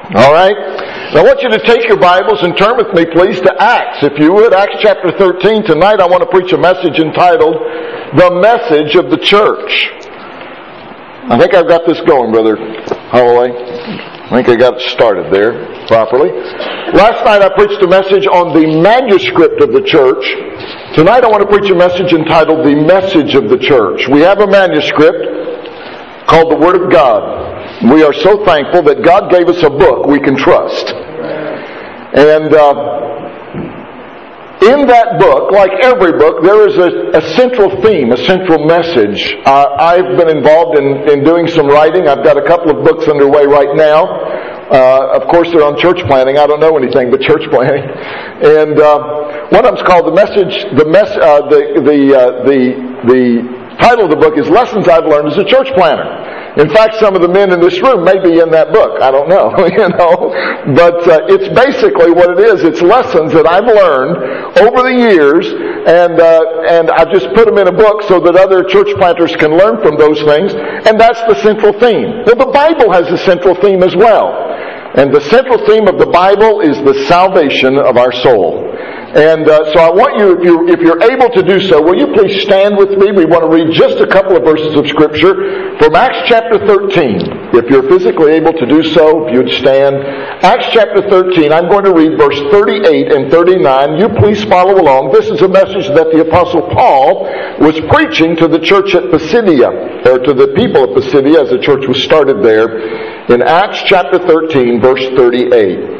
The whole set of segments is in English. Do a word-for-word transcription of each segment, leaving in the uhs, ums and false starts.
All right. Now I want you to take your Bibles and turn with me, please, to Acts. If you would, Acts chapter thirteen. Tonight I want to preach a message entitled, The Message of the Church. I think I've got this going, Brother Holloway. I think I got it started there properly. Last night I preached a message on the manuscript of the church. Tonight I want to preach a message entitled, The Message of the Church. We have a manuscript called the Word of God. We are so thankful that God gave us a book we can trust. And uh, in that book, like every book, there is a, a central theme, a central message. Uh, I've been involved in, in doing some writing. I've got a couple of books underway right now. Uh, of course, they're on church planting. I don't know anything but church planting. And uh, one of them's called the message. The mess. Uh, the the uh, the the title of the book is "Lessons I've Learned as a Church Planter." In fact, some of the men in this room may be in that book. I don't know, you know. But uh, it's basically what it is. It's lessons that I've learned over the years, and uh, and I've just put them in a book so that other church planters can learn from those things. And that's the central theme. Well, the Bible has a central theme as well. And the central theme of the Bible is the salvation of our soul. And uh, so I want you, if, you, if you're able to do so, will you please stand with me? We want to read just a couple of verses of Scripture from Acts chapter thirteen. If you're physically able to do so, if you'd stand. Acts chapter thirteen, I'm going to read verse thirty-eight and thirty-nine. You please follow along. This is a message that the Apostle Paul was preaching to the church at Pisidia, or to the people of Pisidia as the church was started there. In Acts chapter thirteen, verse thirty-eight.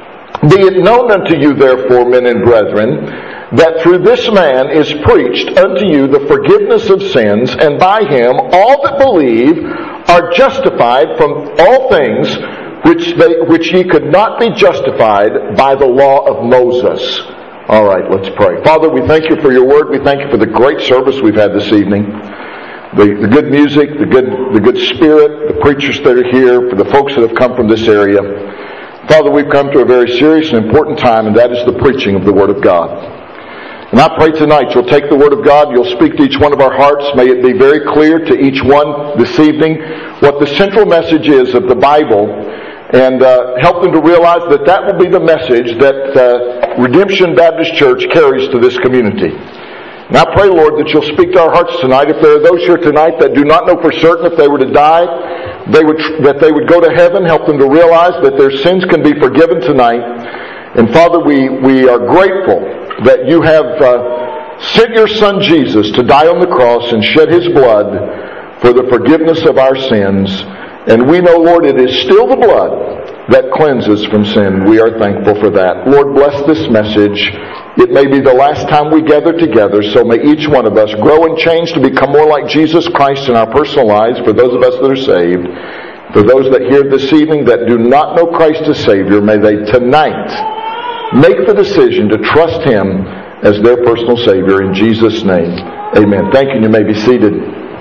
Be it known unto you, therefore, men and brethren, that through this man is preached unto you the forgiveness of sins, and by him all that believe are justified from all things which they which ye could not be justified by the law of Moses. All right, let's pray. Father, we thank you for your word. We thank you for the great service we've had this evening. The, the good music, the good the good spirit, the preachers that are here, for the folks that have come from this area. Father, we've come to a very serious and important time, and that is the preaching of the Word of God. And I pray tonight you'll take the Word of God, you'll speak to each one of our hearts. May it be very clear to each one this evening what the central message is of the Bible, and uh, help them to realize that that will be the message that uh, Redemption Baptist Church carries to this community. And I pray, Lord, that you'll speak to our hearts tonight. If there are those here tonight that do not know for certain if they were to die, they would that they would go to heaven, help them to realize that their sins can be forgiven tonight. And Father, we, we are grateful that you have uh, sent your Son Jesus to die on the cross and shed his blood for the forgiveness of our sins. And we know, Lord, it is still the blood that cleanses from sin. We are thankful for that. Lord, bless this message. It may be the last time we gather together, so may each one of us grow and change to become more like Jesus Christ in our personal lives, for those of us that are saved. For those that hear this evening that do not know Christ as Savior, may they tonight make the decision to trust him as their personal Savior. In Jesus' name, amen. Thank you. You may be seated.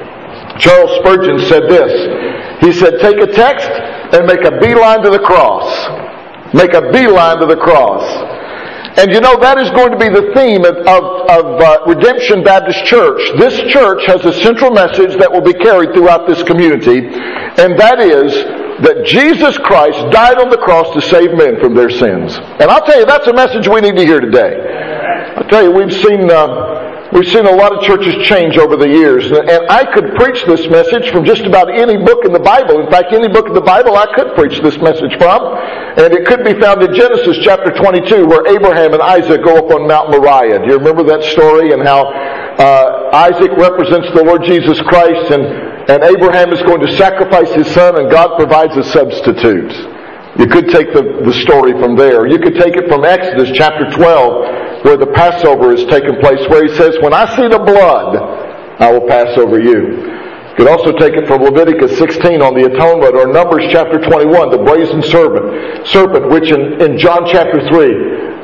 Charles Spurgeon said this. He said, take a text and make a beeline to the cross. Make a beeline to the cross. And you know, that is going to be the theme of, of, of uh, Redemption Baptist Church. This church has a central message that will be carried throughout this community, and that is that Jesus Christ died on the cross to save men from their sins. And I'll tell you, that's a message we need to hear today. I'll tell you, we've seen... Uh, We've seen a lot of churches change over the years, and I could preach this message from just about any book in the Bible. In fact, any book in the Bible I could preach this message from, and it could be found in Genesis chapter twenty-two, where Abraham and Isaac go up on Mount Moriah. Do you remember that story, and how uh, Isaac represents the Lord Jesus Christ, and, and Abraham is going to sacrifice his son, and God provides a substitute. You could take the, the story from there. You could take it from Exodus chapter twelve, where the Passover is taking place, where he says, when I see the blood, I will pass over you. You could also take it from Leviticus sixteen on the atonement, or Numbers chapter twenty-one, the brazen serpent, serpent which in, in John chapter three,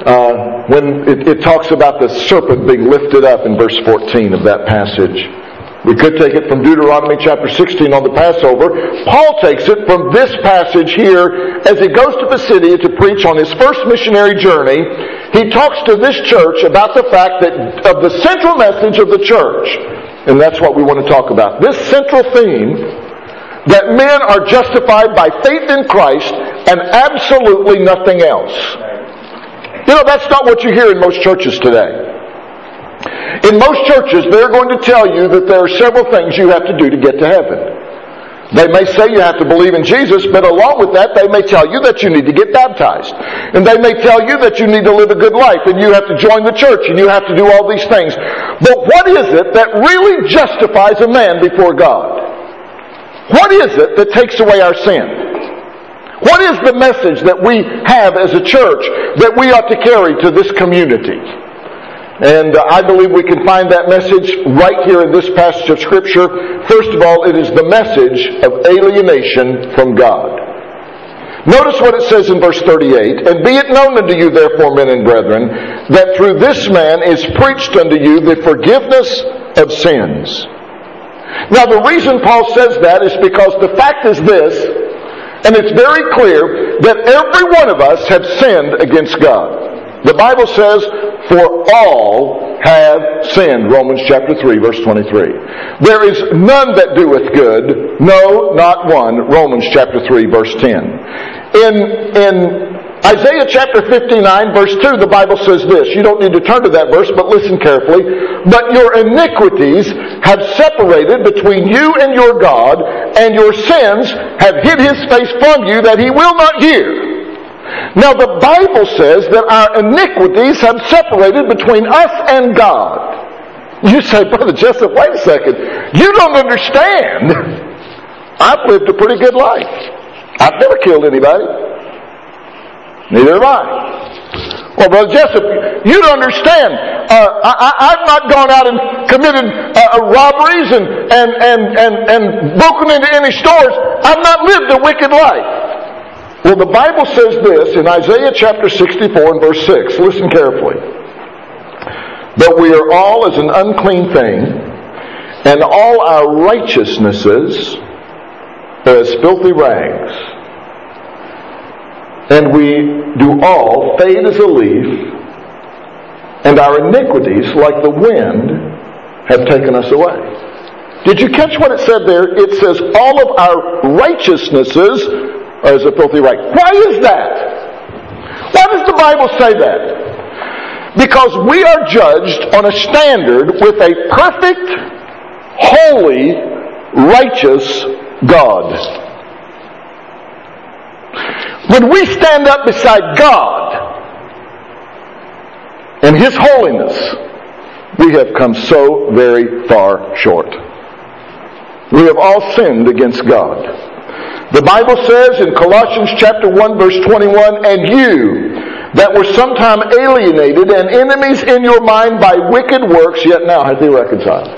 uh, when it, it talks about the serpent being lifted up in verse fourteen of that passage. We could take it from Deuteronomy chapter sixteen on the Passover. Paul takes it from this passage here as he goes to Pisidia to preach on his first missionary journey. He talks to this church about the fact that of the central message of the church. And that's what we want to talk about. This central theme that men are justified by faith in Christ and absolutely nothing else. You know, that's not what you hear in most churches today. In most churches, they're going to tell you that there are several things you have to do to get to heaven. They may say you have to believe in Jesus, but along with that, they may tell you that you need to get baptized. And they may tell you that you need to live a good life, and you have to join the church, and you have to do all these things. But what is it that really justifies a man before God? What is it that takes away our sin? What is the message that we have as a church that we ought to carry to this community? And uh, I believe we can find that message right here in this passage of Scripture. First of all, it is the message of alienation from God. Notice what it says in verse thirty-eight. And be it known unto you, therefore, men and brethren, that through this man is preached unto you the forgiveness of sins. Now, the reason Paul says that is because the fact is this, and it's very clear, that every one of us have sinned against God. The Bible says, for all have sinned, Romans chapter three, verse twenty-three. There is none that doeth good, no, not one, Romans chapter three, verse ten. In, in Isaiah chapter fifty-nine, verse two, the Bible says this. You don't need to turn to that verse, but listen carefully. But your iniquities have separated between you and your God, and your sins have hid his face from you that he will not hear. Now the Bible says that our iniquities have separated between us and God. You say, Brother Jessup, wait a second. You don't understand. I've lived a pretty good life. I've never killed anybody. Neither have I. Well, Brother Jessup, you don't understand. Uh, I, I've not gone out and committed uh, robberies and, and, and, and, and broken into any stores. I've not lived a wicked life. Well, the Bible says this in Isaiah chapter sixty-four and verse six. Listen carefully. But we are all as an unclean thing, and all our righteousnesses are as filthy rags. And we do all fade as a leaf, and our iniquities, like the wind, have taken us away. Did you catch what it said there? It says all of our righteousnesses as a filthy rag. Why is that? Why does the Bible say that? Because we are judged on a standard with a perfect, holy, righteous God. When we stand up beside God and His holiness, we have come so very far short. We have all sinned against God. The Bible says in Colossians chapter one verse twenty-one, and you that were sometime alienated and enemies in your mind by wicked works, yet now hath He reconciled.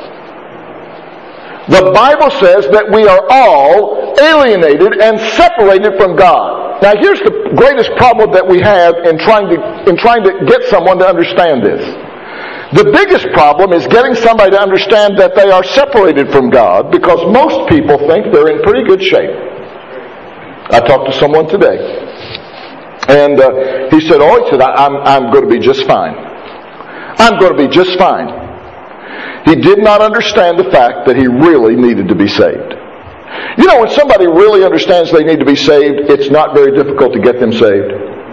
The Bible says that we are all alienated and separated from God. Now here's the greatest problem that we have in trying to, in trying to get someone to understand this. The biggest problem is getting somebody to understand that they are separated from God, because most people think they're in pretty good shape. I talked to someone today, and uh, he said, oh, he said, I'm, I'm going to be just fine. I'm going to be just fine. He did not understand the fact that he really needed to be saved. You know, when somebody really understands they need to be saved, it's not very difficult to get them saved.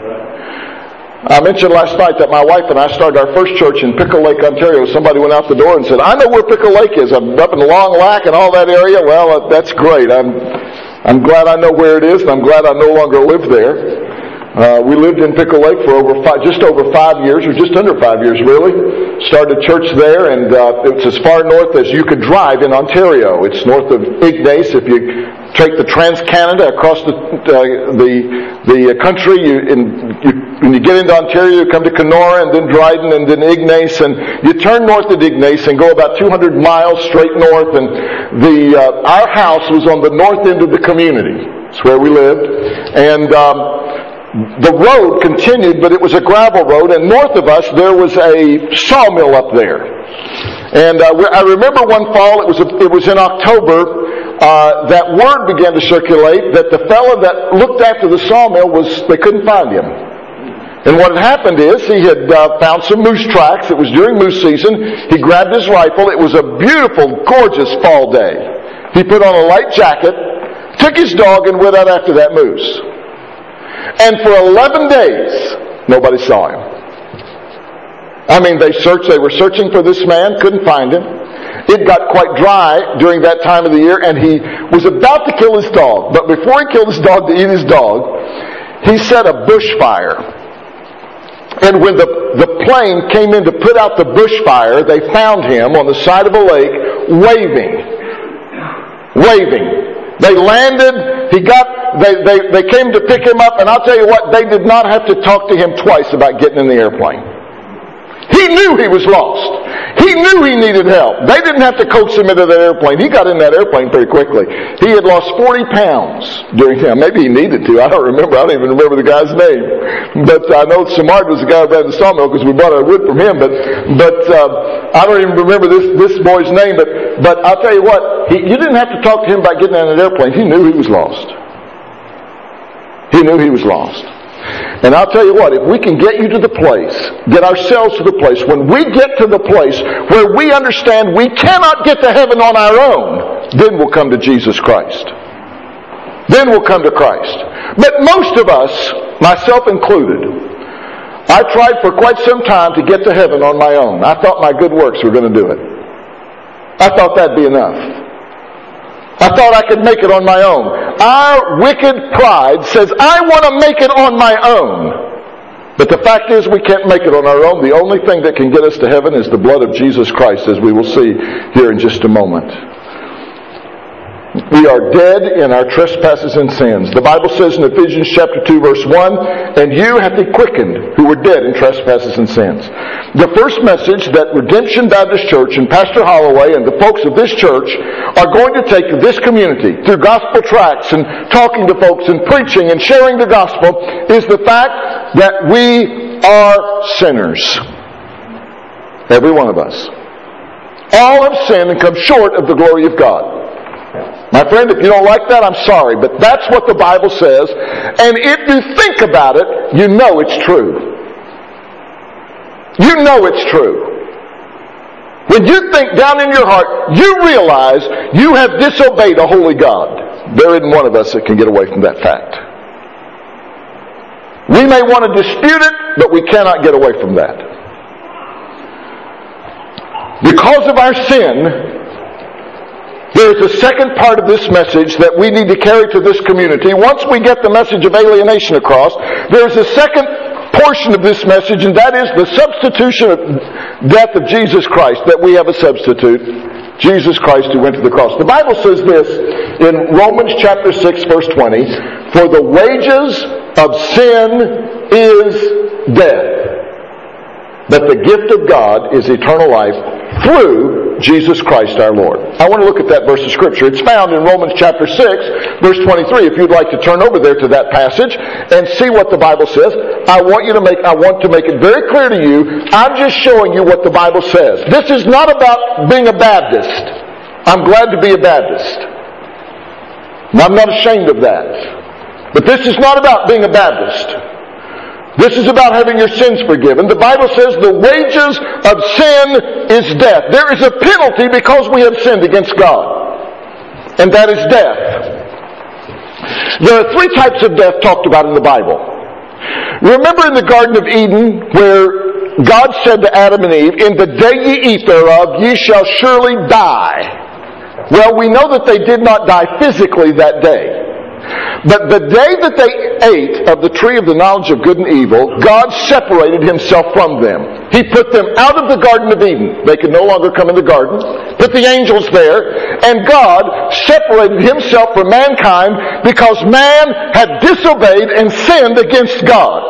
I mentioned last night that my wife and I started our first church in Pickle Lake, Ontario. Somebody went out the door and said, I know where Pickle Lake is. I'm up in Long Lac and all that area. Well, that's great. I'm I'm glad I know where it is, and I'm glad I no longer live there. Uh, we lived in Pickle Lake for over five, just over five years, or just under five years, really. Started a church there, and uh, it's as far north as you could drive in Ontario. It's north of Ignace. If you take the Trans-Canada across the uh, the the country, you, in, you, when you get into Ontario, you come to Kenora, and then Dryden, and then Ignace, and you turn north at Ignace and go about two hundred miles straight north. And the uh, our house was on the north end of the community. It's where we lived, and. Um, The road continued, but it was a gravel road, and north of us there was a sawmill up there. And uh, I remember one fall, it was a, it was in October, uh, that word began to circulate that the fellow that looked after the sawmill was, they couldn't find him. And what had happened is he had uh, found some moose tracks. It was during moose season. He grabbed his rifle. It was a beautiful, gorgeous fall day. He put on a light jacket. took his dog and went out after that moose. And for eleven days, nobody saw him. I mean, they searched, they were searching for this man, couldn't find him. It got quite dry during that time of the year, and he was about to kill his dog. But before he killed his dog to eat his dog, he set a bushfire. And when the, the plane came in to put out the bushfire, they found him on the side of a lake waving. Waving. They landed, he got, they, they, they came to pick him up, and I'll tell you what, they did not have to talk to him twice about getting in the airplane. He knew he was lost. He knew he needed help. They didn't have to coax him into that airplane. He got in that airplane pretty quickly. He had lost forty pounds during him. Maybe he needed to. I don't remember. I don't even remember the guy's name. But I know Samard was the guy who ran the sawmill because we bought our wood from him. But but uh, I don't even remember this, this boy's name. But, but I'll tell you what. He, you didn't have to talk to him about getting on an airplane. He knew he was lost. He knew he was lost. And I'll tell you what, if we can get you to the place, get ourselves to the place, when we get to the place where we understand we cannot get to heaven on our own, then we'll come to Jesus Christ. Then we'll come to Christ. But most of us, myself included, I tried for quite some time to get to heaven on my own. I thought my good works were going to do it. I thought that'd be enough. I thought I could make it on my own. Our wicked pride says, I want to make it on my own. But the fact is, we can't make it on our own. The only thing that can get us to heaven is the blood of Jesus Christ, as we will see here in just a moment. We are dead in our trespasses and sins. The Bible says in Ephesians chapter two, verse one, and you hath he quickened who were dead in trespasses and sins. The first message that Redemption Baptist Church and Pastor Holloway and the folks of this church are going to take to this community through gospel tracts and talking to folks and preaching and sharing the gospel is the fact that we are sinners. Every one of us. All have sinned and come short of the glory of God. My friend, if you don't like that, I'm sorry, but that's what the Bible says. And if you think about it, you know it's true. You know it's true. When you think down in your heart, you realize you have disobeyed a holy God. There isn't one of us that can get away from that fact. We may want to dispute it, but we cannot get away from that. Because of our sin, there is a second part of this message that we need to carry to this community. Once we get the message of alienation across, there is a second portion of this message, and that is the substitution of death of Jesus Christ, that we have a substitute, Jesus Christ who went to the cross. The Bible says this in Romans chapter six, verse twenty, for the wages of sin is death, but the gift of God is eternal life through Jesus Christ our Lord. I want to look at that verse of Scripture. It's found in Romans chapter six, verse twenty-three. If you'd like to turn over there to that passage and see what the Bible says, I want you to make, I want to make it very clear to you, I'm just showing you what the Bible says. This is not about being a Baptist. I'm glad to be a Baptist. And I'm not ashamed of that. But this is not about being a Baptist. This is about having your sins forgiven. The Bible says the wages of sin is death. There is a penalty because we have sinned against God. And that is death. There are three types of death talked about in the Bible. Remember in the Garden of Eden where God said to Adam and Eve, in the day ye eat thereof, ye shall surely die. Well, we know that they did not die physically that day. But the day that they ate of the tree of the knowledge of good and evil, God separated himself from them. He put them out of the Garden of Eden. They could no longer come in the garden. Put the angels there. And God separated himself from mankind because man had disobeyed and sinned against God.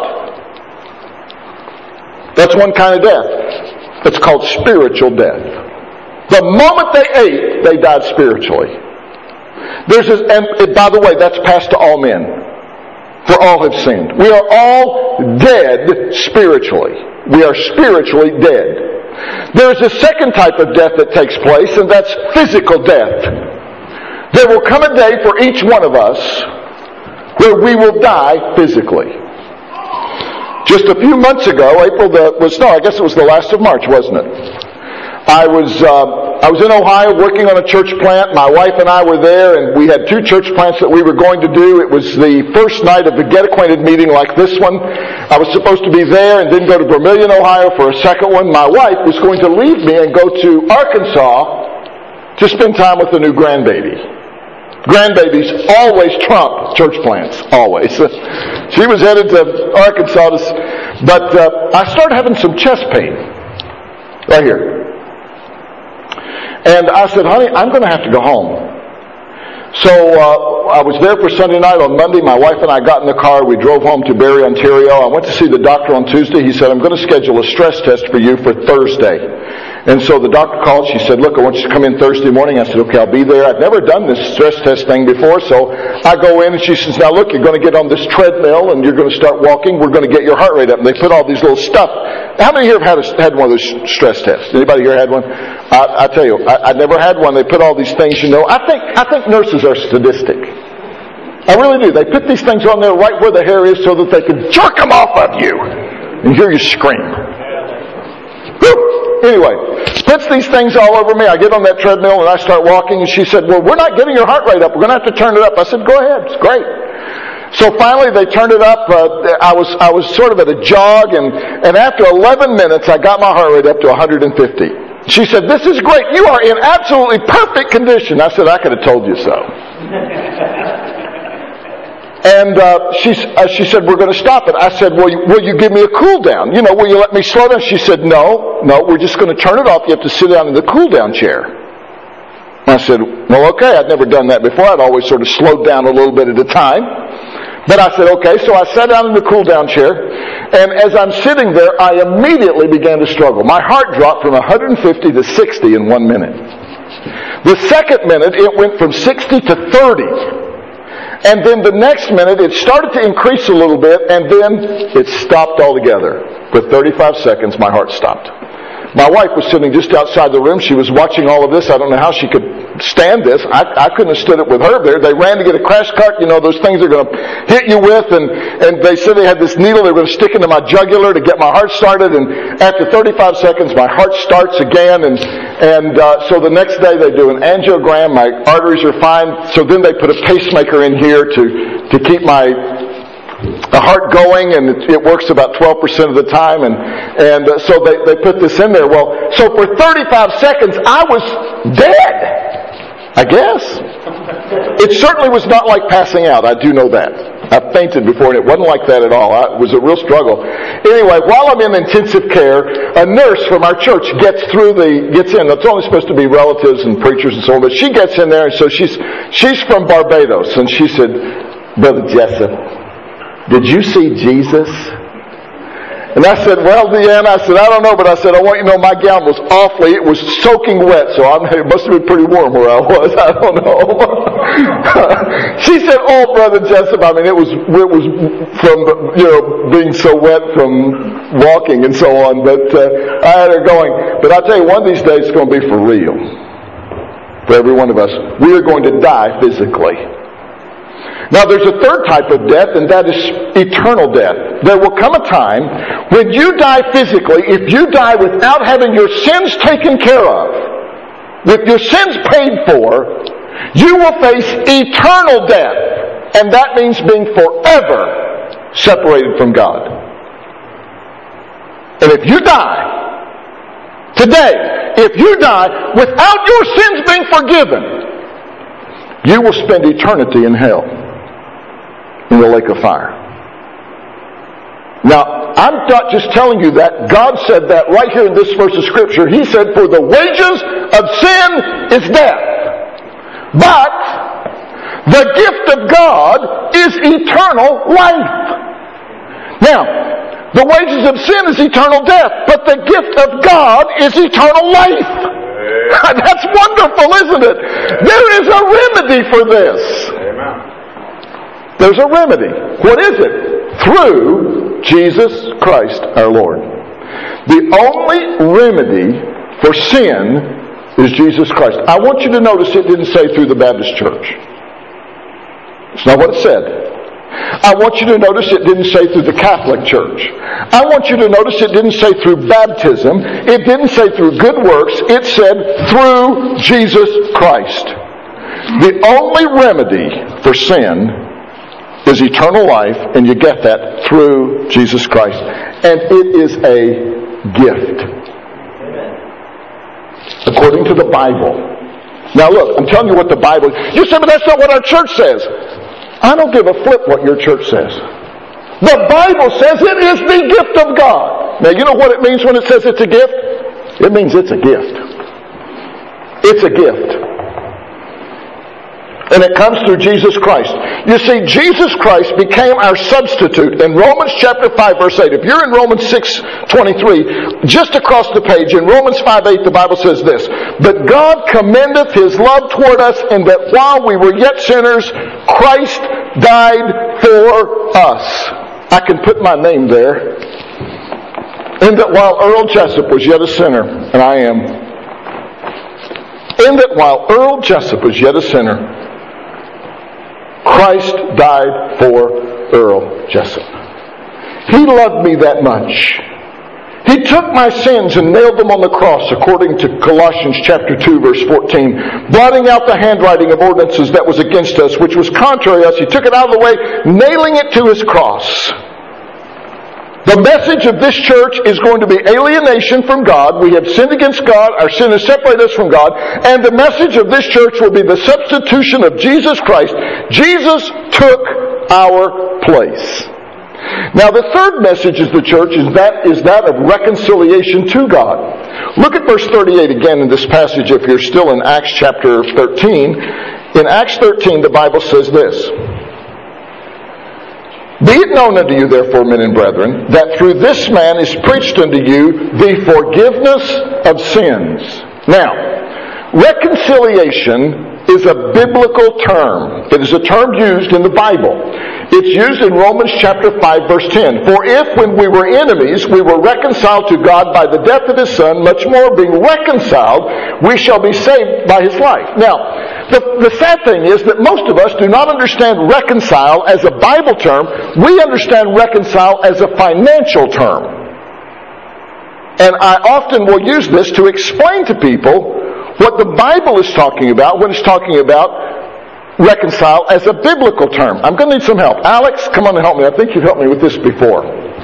That's one kind of death. It's called spiritual death. The moment they ate, they died spiritually. There's a, and by the way, that's passed to all men. For all have sinned. We are all dead spiritually. We are spiritually dead. There's a second type of death that takes place, and that's physical death. There will come a day for each one of us where we will die physically. Just a few months ago, April the, was, no, I guess it was the last of March, wasn't it? I was... Uh, uh, I was in Ohio working on a church plant. My wife and I were there, and we had two church plants that we were going to do. It was the first night of the Get Acquainted meeting like this one. I was supposed to be there and then go to Vermilion, Ohio for a second one. My wife was going to leave me and go to Arkansas to spend time with the new grandbaby. Grandbabies always trump church plants, always. She was headed to Arkansas, to, but uh, I started having some chest pain right here. And I said, honey, I'm going to have to go home. So uh, I was there for Sunday night. On Monday, my wife and I got in the car. We drove home to Barrie, Ontario. I went to see the doctor on Tuesday. He said, I'm going to schedule a stress test for you for Thursday. And so the doctor called. She said, look, I want you to come in Thursday morning. I said, okay, I'll be there. I've never done this stress test thing before. So I go in and she says, now look, you're going to get on this treadmill and you're going to start walking. We're going to get your heart rate up. And they put all these little stuff. How many here have had, a, had one of those stress tests? Anybody here had one? I, I tell you, I, I never had one. They put all these things, you know. I think, I think nurses are sadistic. I really do. They put these things on there right where the hair is so that they can jerk them off of you and hear you scream. Whew. Anyway, puts these things all over me. I get on that treadmill and I start walking, and she said, well, we're not getting your heart rate up. We're going to have to turn it up. I said, go ahead. It's great. So finally they turned it up. Uh, I was I was sort of at a jog, and, and after eleven minutes I got my heart rate up to one hundred fifty. She said, this is great. You are in absolutely perfect condition. I said, I could have told you so. And uh, she, uh, she said, we're going to stop it. I said, well, you, will you give me a cool down? You know, will you let me slow down? She said, no, no, we're just going to turn it off. You have to sit down in the cool down chair. I said, well, okay. I'd never done that before. I'd always sort of slowed down a little bit at a time. But I said, okay. So I sat down in the cool down chair. And as I'm sitting there, I immediately began to struggle. My heart dropped from one hundred fifty to sixty in one minute. The second minute, it went from sixty to thirty. And then the next minute, it started to increase a little bit, and then it stopped altogether. For thirty-five seconds, my heart stopped. My wife was sitting just outside the room. She was watching all of this. I don't know how she could stand this. I, I couldn't have stood it with her there. They ran to get a crash cart. You know, those things they're going to hit you with. And, and they said they had this needle they were going to stick into my jugular to get my heart started. And after thirty-five seconds, my heart starts again. And, and uh, so the next day they do an angiogram. My arteries are fine. So then they put a pacemaker in here to, to keep my the heart going, and it, it works about twelve percent of the time, and and uh, so they, they put this in there. Well, so for thirty-five seconds, I was dead, I guess. It certainly was not like passing out. I do know that. I fainted before, and it wasn't like that at all. I, it was a real struggle. Anyway, while I'm in intensive care, a nurse from our church gets through the, gets in. It's only supposed to be relatives and preachers and so on, but she gets in there, and so she's, she's from Barbados, and she said, Brother Jessup, did you see Jesus? And I said, well, Deanna, I said, I don't know, but I said, I want you to know my gown was awfully, it was soaking wet, so I'm, it must have been pretty warm where I was. I don't know. She said, oh, Brother Jessup, I mean, it was, it was from, you know, being so wet from walking and so on, but uh, I had her going. But I tell you, one of these days it's going to be for real. For every one of us. We are going to die physically. Now there's a third type of death, and that is eternal death. There will come a time when you die physically, if you die without having your sins taken care of, with your sins paid for, you will face eternal death. And that means being forever separated from God. And if you die today, if you die without your sins being forgiven, you will spend eternity in hell, in the lake of fire. Now, I'm not just telling you that. God said that right here in this verse of Scripture. He said, for the wages of sin is death. But the gift of God is eternal life. Now, the wages of sin is eternal death, but the gift of God is eternal life. That's wonderful, isn't it? There is a remedy for this. There's a remedy. What is it? Through Jesus Christ our Lord. The only remedy for sin is Jesus Christ. I want you to notice it didn't say through the Baptist church. It's not what it said. I want you to notice it didn't say through the Catholic Church. I want you to notice it didn't say through baptism. It didn't say through good works. It said through Jesus Christ. The only remedy for sin is eternal life, and you get that through Jesus Christ. And it is a gift. According to the Bible. Now look, I'm telling you what the Bible... You say, but that's not what our church says. I don't give a flip what your church says. The Bible says it is the gift of God. Now you know what it means when it says it's a gift? It means it's a gift. It's a gift. And it comes through Jesus Christ. You see, Jesus Christ became our substitute. In Romans chapter five, verse eight. If you're in Romans six twenty-three, just across the page, in Romans five eight, the Bible says this: But God commendeth His love toward us, in that while we were yet sinners, Christ died for us. I can put my name there. In that while Earl Jessup was yet a sinner, and I am. In that while Earl Jessup was yet a sinner, Christ died for Earl Jessup. He loved me that much. He took my sins and nailed them on the cross, according to Colossians chapter two, verse fourteen, blotting out the handwriting of ordinances that was against us, which was contrary to us. He took it out of the way, nailing it to His cross. The message of this church is going to be alienation from God. We have sinned against God. Our sin has separated us from God. And the message of this church will be the substitution of Jesus Christ. Jesus took our place. Now the third message of the church is that, is that of reconciliation to God. Look at verse thirty-eight again in this passage if you're still in Acts chapter thirteen. In Acts thirteen the Bible says this: Be it known unto you, therefore, men and brethren, that through this man is preached unto you the forgiveness of sins. Now, reconciliation is a biblical term. It is a term used in the Bible. It's used in Romans chapter five, verse ten. For if when we were enemies, we were reconciled to God by the death of His Son, much more being reconciled, we shall be saved by His life. Now, The, the sad thing is that most of us do not understand reconcile as a Bible term. We understand reconcile as a financial term. And I often will use this to explain to people what the Bible is talking about when it's talking about reconcile as a biblical term. I'm going to need some help. Alex, come on and help me. I think you've helped me with this before.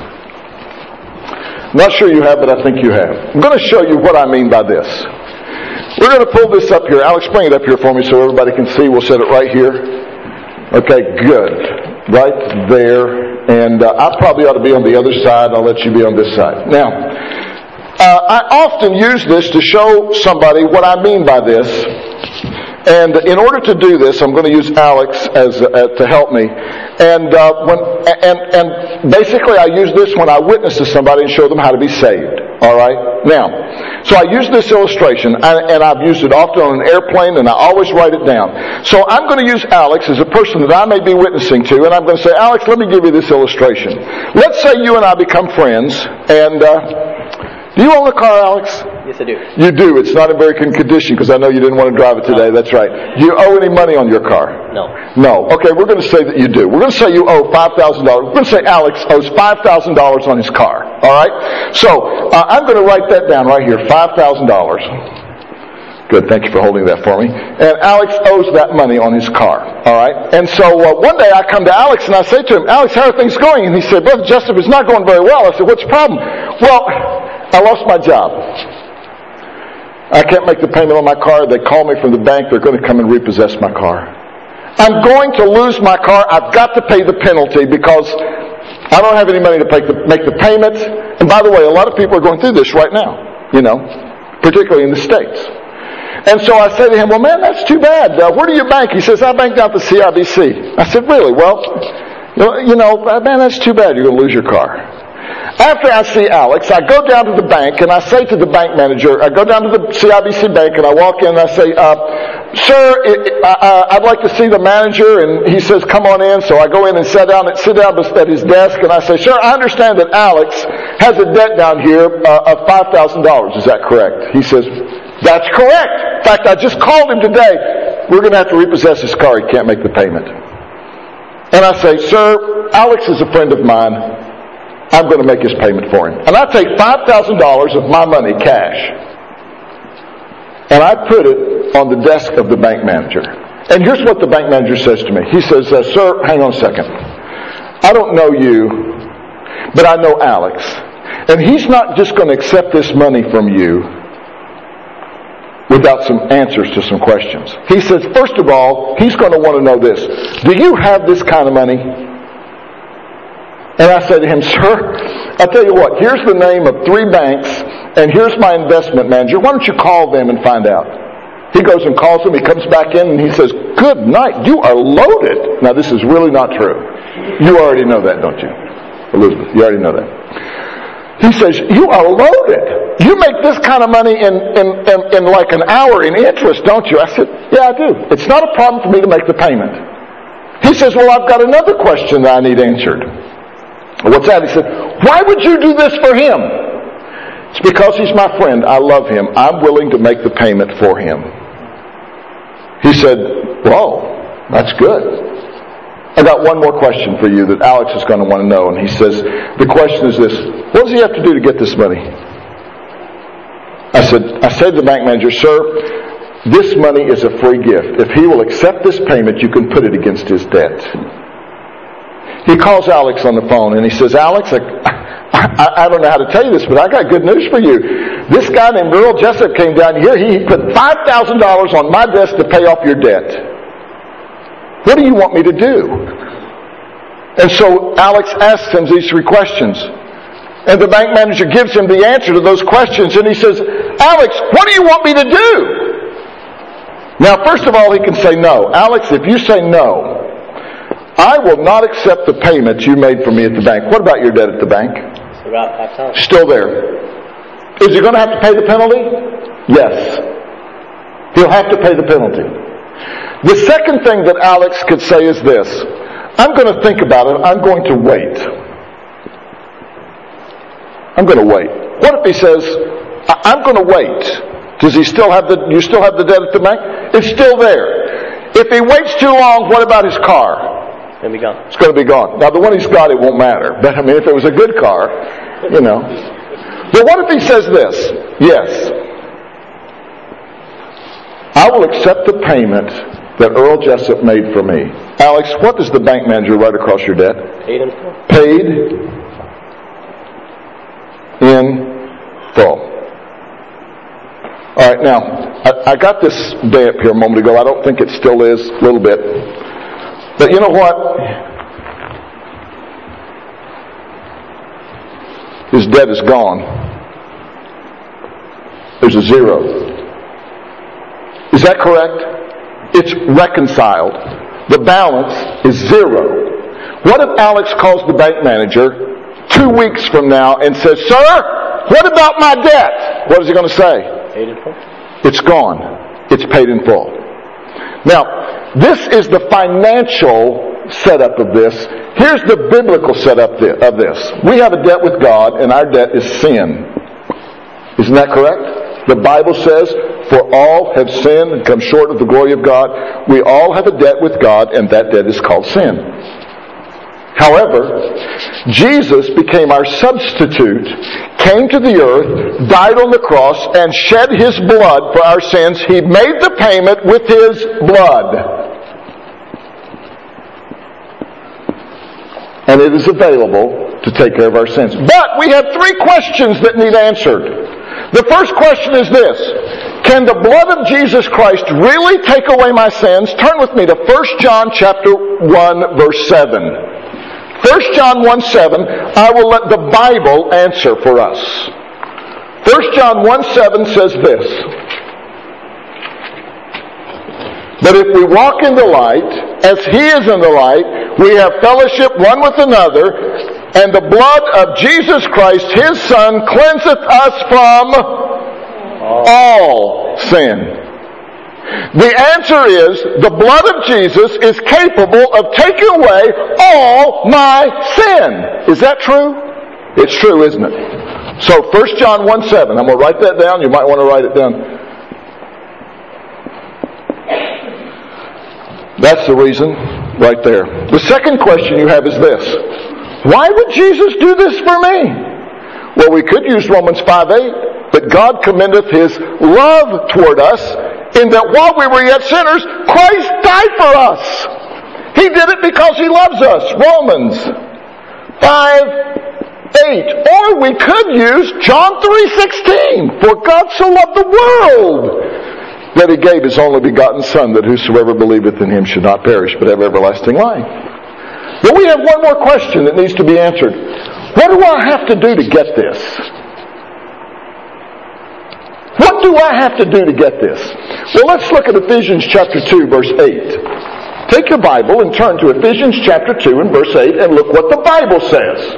Not sure you have, but I think you have. I'm going to show you what I mean by this. We're going to pull this up here. Alex, bring it up here for me so everybody can see. We'll set it right here. Okay, good. Right there. And uh, I probably ought to be on the other side. I'll let you be on this side. Now, uh, I often use this to show somebody what I mean by this. And in order to do this, I'm going to use Alex as uh, to help me. And uh, when and and basically, I use this when I witness to somebody and show them how to be saved. All right. Now, so I use this illustration, and I've used it often on an airplane, and I always write it down. So I'm going to use Alex as a person that I may be witnessing to, and I'm going to say, Alex, let me give you this illustration. Let's say you and I become friends, and uh, do you own a car, Alex? Yes, I do. You do. It's not in very good condition because I know you didn't want to drive it today. That's right. Do you owe any money on your car? No. No. Okay, we're going to say that you do. We're going to say you owe five thousand dollars. We're going to say Alex owes five thousand dollars on his car. All right? So, uh, I'm going to write that down right here, five thousand dollars. Good. Thank you for holding that for me. And Alex owes that money on his car. All right? And so uh, one day I come to Alex and I say to him, Alex, how are things going? And he said, Brother Jessup, it's not going very well. I said, what's the problem? Well, I lost my job. I can't make the payment on my car. They call me from the bank. They're going to come and repossess my car. I'm going to lose my car. I've got to pay the penalty because I don't have any money to make the, make the payments. And by the way, a lot of people are going through this right now, you know, particularly in the States. And so I say to him, well, man, that's too bad. Uh, where do you bank? He says, I bank down at the C I B C. I said, really? Well, you know, man, that's too bad. You're going to lose your car. After I see Alex, I go down to the bank and I say to the bank manager, I go down to the C I B C bank and I walk in and I say, uh, sir, it, uh, I'd like to see the manager. And he says, come on in. So I go in and sit down, and sit down at his desk and I say, sir, I understand that Alex has a debt down here uh, of five thousand dollars. Is that correct? He says, that's correct. In fact, I just called him today. We're going to have to repossess his car. He can't make the payment. And I say, sir, Alex is a friend of mine. I'm going to make his payment for him. And I take five thousand dollars of my money, cash, and I put it on the desk of the bank manager. And here's what the bank manager says to me. He says, uh, sir, hang on a second. I don't know you, but I know Alex. And he's not just going to accept this money from you without some answers to some questions. He says, first of all, he's going to want to know this. Do you have this kind of money? And I said to him, sir, I'll tell you what, here's the name of three banks, and here's my investment manager. Why don't you call them and find out? He goes and calls them. He comes back in and he says, good night, you are loaded. Now, this is really not true. You already know that, don't you? Elizabeth, you already know that. He says, you are loaded. You make this kind of money in, in, in, in like an hour in interest, don't you? I said, yeah, I do. It's not a problem for me to make the payment. He says, well, I've got another question that I need answered. What's that? He said, why would you do this for him? It's because he's my friend. I love him. I'm willing to make the payment for him. He said, whoa, that's good. I got one more question for you that Alex is going to want to know. And he says, the question is this, what does he have to do to get this money? I said, I said to the bank manager, sir, this money is a free gift. If he will accept this payment, you can put it against his debt. He calls Alex on the phone and he says, Alex, I, I, I don't know how to tell you this, but I got good news for you. This guy named Earl Jessup came down here. He put five thousand dollars on my desk to pay off your debt. What do you want me to do? And so Alex asks him these three questions. And the bank manager gives him the answer to those questions. And he says, Alex, what do you want me to do? Now, first of all, he can say no. Alex, if you say no, I will not accept the payment you made for me at the bank. What about your debt at the bank? Still there. Is he going to have to pay the penalty? Yes. He'll have to pay the penalty. The second thing that Alex could say is this. I'm going to think about it. I'm going to wait. I'm going to wait. What if he says, I'm going to wait? Does he still have the, you still have the debt at the bank? It's still there. If he waits too long, what about his car? It's going to be gone. It's going to be gone. Now, the one he's got, it won't matter. But, I mean, if it was a good car, you know. But what if he says this? Yes. I will accept the payment that Earl Jessup made for me. Alex, what does the bank manager write across your debt? Paid in full. Paid in full. All right, now, I, I got this damp here a moment ago. I don't think it still is, a little bit. But you know what? His debt is gone. There's a zero. Is that correct? It's reconciled. The balance is zero. What if Alex calls the bank manager two weeks from now and says, sir, what about my debt? What is he going to say? Paid in full. It's gone. It's paid in full. Now, this is the financial setup of this. Here's the biblical setup of this. We have a debt with God, and our debt is sin. Isn't that correct? The Bible says, for all have sinned and come short of the glory of God. We all have a debt with God, and that debt is called sin. However, Jesus became our substitute, came to the earth, died on the cross, and shed His blood for our sins. He made the payment with His blood. And it is available to take care of our sins. But we have three questions that need answered. The first question is this. Can the blood of Jesus Christ really take away my sins? Turn with me to First John chapter one, verse seven. First John one seven, I will let the Bible answer for us. First John one seven says this. But if we walk in the light, as He is in the light, we have fellowship one with another, and the blood of Jesus Christ, His Son, cleanseth us from all sin. The answer is, the blood of Jesus is capable of taking away all my sin. Is that true? It's true, isn't it? So, First John one seven. I'm going to write that down. You might want to write it down. That's the reason right there. The second question you have is this. Why would Jesus do this for me? Well, we could use Romans five eight. But God commendeth His love toward us, in that while we were yet sinners, Christ died for us. He did it because He loves us. Romans five eight. Or we could use John three sixteen. For God so loved the world that He gave His only begotten Son, that whosoever believeth in Him should not perish, but have everlasting life. But we have one more question that needs to be answered. What do I have to do to get this? What do I have to do to get this? Well, let's look at Ephesians chapter two, verse eight. Take your Bible and turn to Ephesians chapter two and verse eight and look what the Bible says.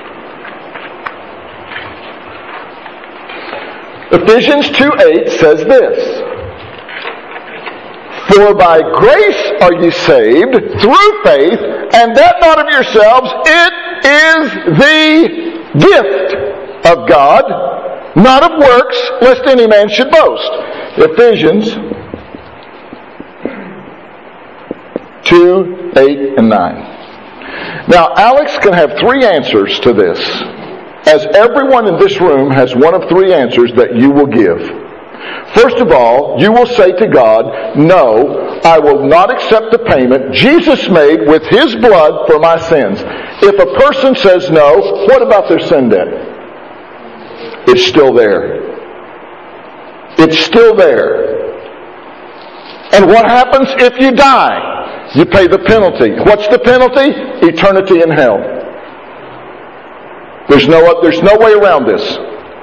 Ephesians two eight says this. For by grace are ye saved through faith, and that not of yourselves, it is the gift of God, not of works, lest any man should boast. Ephesians two, eight, and nine. Now, Alex can have three answers to this, as everyone in this room has one of three answers that you will give. First of all, you will say to God, no, I will not accept the payment Jesus made with His blood for my sins. If a person says no, what about their sin debt? It's still there. It's still there. And what happens if you die? You pay the penalty. What's the penalty? Eternity in hell. There's no, there's no way around this.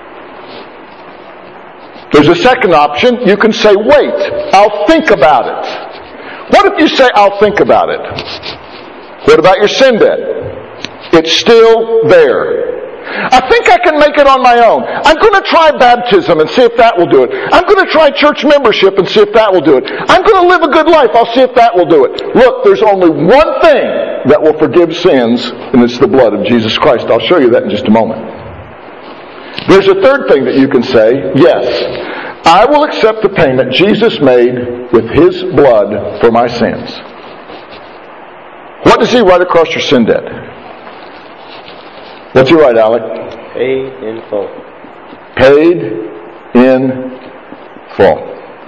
There's a second option. You can say, wait, I'll think about it. What if you say, I'll think about it? What about your sin debt? It's still there. I think I can make it on my own. I'm going to try baptism and see if that will do it. I'm going to try church membership and see if that will do it. I'm going to live a good life. I'll see if that will do it. Look, there's only one thing that will forgive sins, and it's the blood of Jesus Christ. I'll show you that in just a moment. There's a third thing that you can say. Yes, I will accept the payment Jesus made with His blood for my sins. What does He write across your sin debt? What's He write, Alec? Paid in full. Paid in full.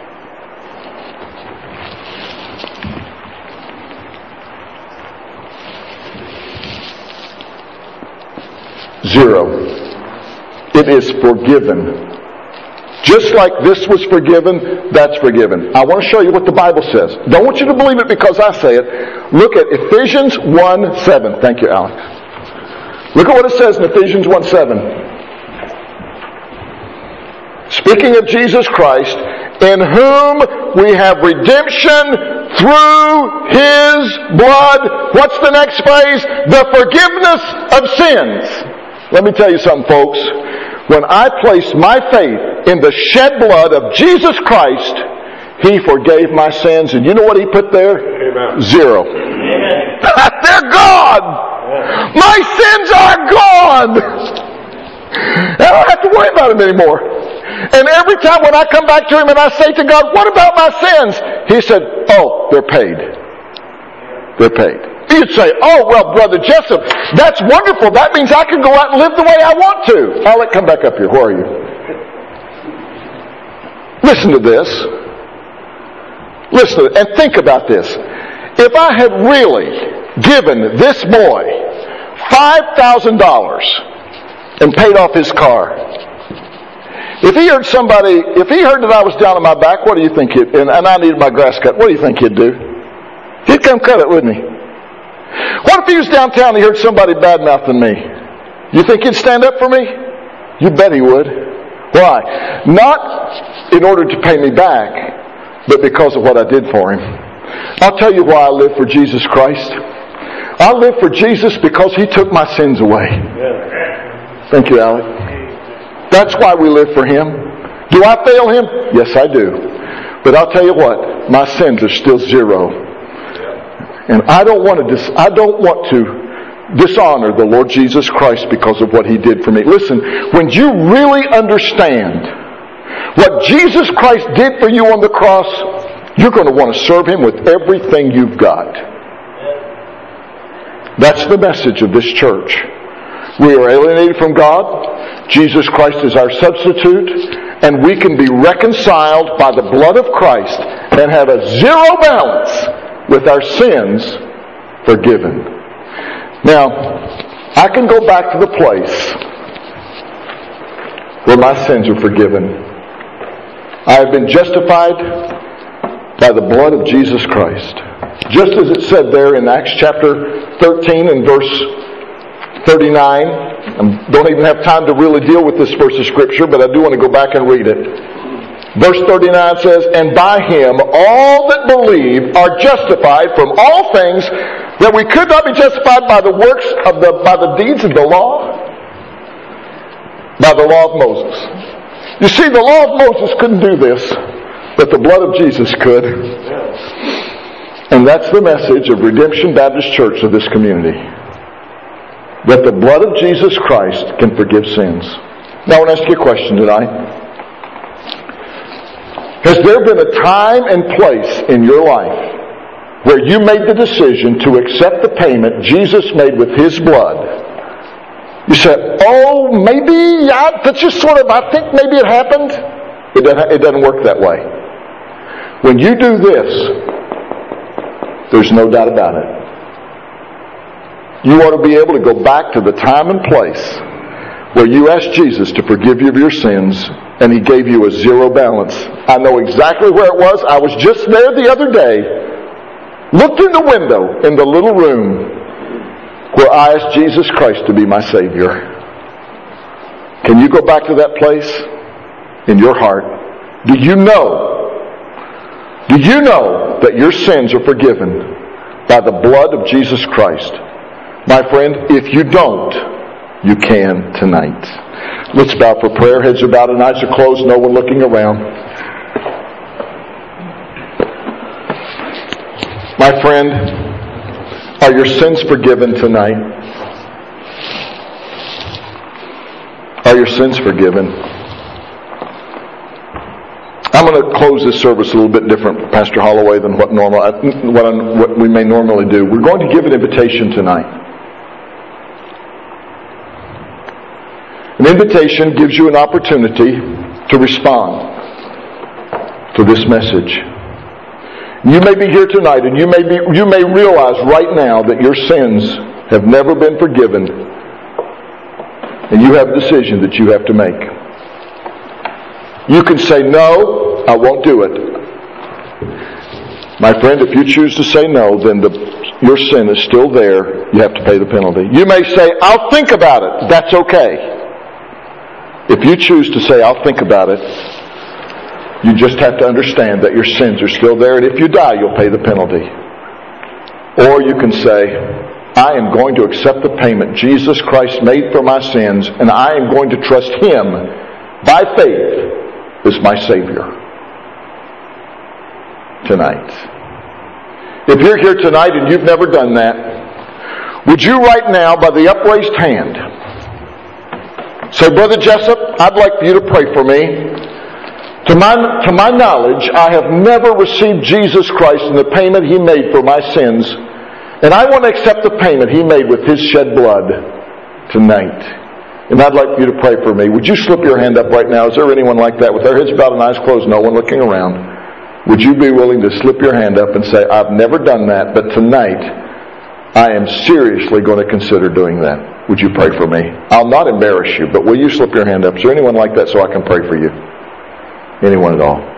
Zero. It is forgiven. Just like this was forgiven, that's forgiven. I want to show you what the Bible says. Don't want you to believe it because I say it. Look at Ephesians one seven. Thank you, Alex. Look at what it says in Ephesians one seven. Speaking of Jesus Christ, in whom we have redemption through His blood. What's the next phrase? The forgiveness of sins. Let me tell you something, folks. When I placed my faith in the shed blood of Jesus Christ, He forgave my sins. And you know what He put there? Amen. Zero. Amen. They're gone! Amen. My sins are gone! I don't have to worry about them anymore. And every time when I come back to Him and I say to God, what about my sins? He said, oh, they're paid. They're paid. You'd say, oh, well, Brother Jessup, that's wonderful. That means I can go out and live the way I want to. I'll let come back up here. Where are you? Listen to this. Listen to it and think about this. If I had really given this boy five thousand dollars and paid off his car, if he heard somebody, if he heard that I was down on my back, what do you think he'd, and, and I needed my grass cut, what do you think he'd do? He'd come cut it, wouldn't he? What if he was downtown and he heard somebody bad-mouthing me? You think he'd stand up for me? You bet he would. Why? Not in order to pay me back, but because of what I did for him. I'll tell you why I live for Jesus Christ. I live for Jesus because He took my sins away. Thank you, Alec. That's why we live for Him. Do I fail Him? Yes, I do. But I'll tell you what, my sins are still zero. And I don't want to dis- I don't want to dishonor the Lord Jesus Christ because of what He did for me. Listen, when you really understand what Jesus Christ did for you on the cross, you're going to want to serve Him with everything you've got. That's the message of this church. We are alienated from God. Jesus Christ is our substitute. And we can be reconciled by the blood of Christ and have a zero balance with our sins forgiven. Now, I can go back to the place where my sins are forgiven. I have been justified by the blood of Jesus Christ. Just as it said there in Acts chapter thirteen and verse thirty-nine. I don't even have time to really deal with this verse of Scripture, but I do want to go back and read it. Verse thirty-nine says, "And by Him all that believe are justified from all things that we could not be justified by the works of the by the deeds of the law, by the law of Moses." You see, the law of Moses couldn't do this, but the blood of Jesus could. And that's the message of Redemption Baptist Church of this community. That the blood of Jesus Christ can forgive sins. Now I want to ask you a question tonight. Has there been a time and place in your life where you made the decision to accept the payment Jesus made with His blood? You said, oh, maybe, I, that's just sort of, I think maybe it happened. It doesn't, it doesn't work that way. When you do this, there's no doubt about it. You ought to be able to go back to the time and place where you asked Jesus to forgive you of your sins, and He gave you a zero balance. I know exactly where it was. I was just there the other day, looked in the window in the little room where I asked Jesus Christ to be my Savior. Can you go back to that place in your heart? Do you know? Do you know that your sins are forgiven by the blood of Jesus Christ? My friend, if you don't, you can tonight. Let's bow for prayer. Heads are bowed and eyes are closed. No one looking around. My friend, are your sins forgiven tonight? Are your sins forgiven? I'm going to close this service a little bit different, Pastor Holloway, than what normal what, I'm, what we may normally do. We're going to give an invitation tonight. An invitation gives you an opportunity to respond to this message. You may be here tonight and you may be you may realize right now that your sins have never been forgiven, and you have a decision that you have to make. You can say, no, I won't do it. My friend, if you choose to say no, then the, your sin is still there. You have to pay the penalty. You may say, I'll think about it. That's okay. If you choose to say, I'll think about it, you just have to understand that your sins are still there, and if you die, you'll pay the penalty. Or you can say, I am going to accept the payment Jesus Christ made for my sins, and I am going to trust Him by faith as my Savior tonight. If you're here tonight and you've never done that, would you right now, by the upraised hand, say, Brother Jessup, I'd like for you to pray for me. To my, to my knowledge, I have never received Jesus Christ and the payment He made for my sins, and I want to accept the payment He made with His shed blood tonight. And I'd like you to pray for me. Would you slip your hand up right now? Is there anyone like that? With their heads bowed and eyes closed, no one looking around. Would you be willing to slip your hand up and say, I've never done that, but tonight I am seriously going to consider doing that. Would you pray for me? I'll not embarrass you, but will you slip your hand up? Is there anyone like that so I can pray for you? Anyone at all?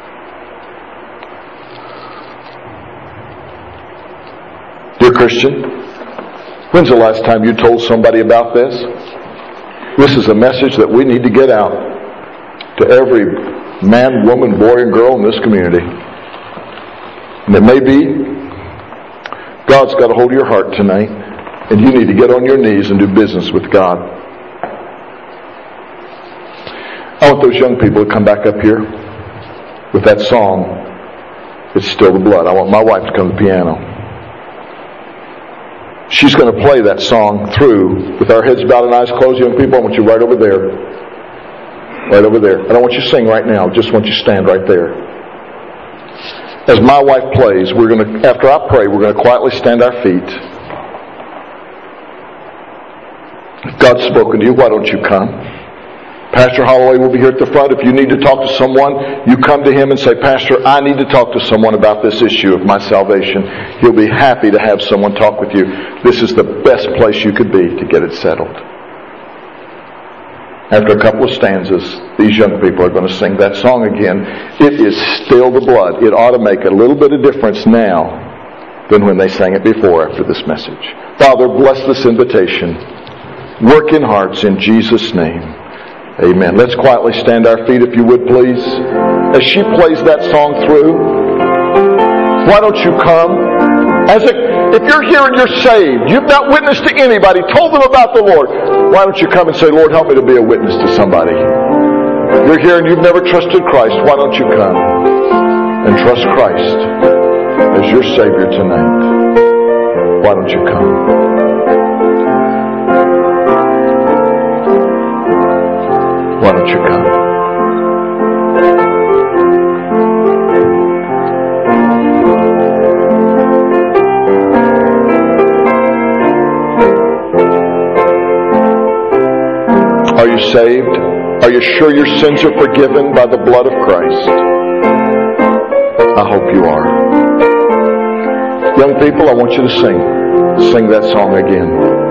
Dear Christian, when's the last time you told somebody about this? This is a message that we need to get out to every man, woman, boy, and girl in this community. And it may be God's got a hold of your heart tonight, and you need to get on your knees and do business with God. I want those young people to come back up here with that song, It's Still the Blood. I want my wife to come to the piano. She's going to play that song through with our heads bowed and eyes closed. Young people, I want you right over there. Right over there. I don't want you to sing right now. I just want you to stand right there. As my wife plays, we're going to, after I pray, we're going to quietly stand our feet. God's spoken to you, why don't you come? Pastor Holloway will be here at the front. If you need to talk to someone, you come to him and say, Pastor, I need to talk to someone about this issue of my salvation. He'll be happy to have someone talk with you. This is the best place you could be to get it settled. After a couple of stanzas, these young people are going to sing that song again. It is still the blood. It ought to make a little bit of difference now than when they sang it before after this message. Father, bless this invitation. Work in hearts in Jesus' name. Amen. Let's quietly stand our feet if you would, please. As she plays that song through, why don't you come? As a, if you're here and you're saved, you've not witnessed to anybody, told them about the Lord, why don't you come and say, Lord, help me to be a witness to somebody. You're here and you've never trusted Christ, why don't you come and trust Christ as your Savior tonight? Why don't you come? Why don't you come? Are you saved? Are you sure your sins are forgiven by the blood of Christ? I hope you are. Young people, I want you to sing. Sing that song again.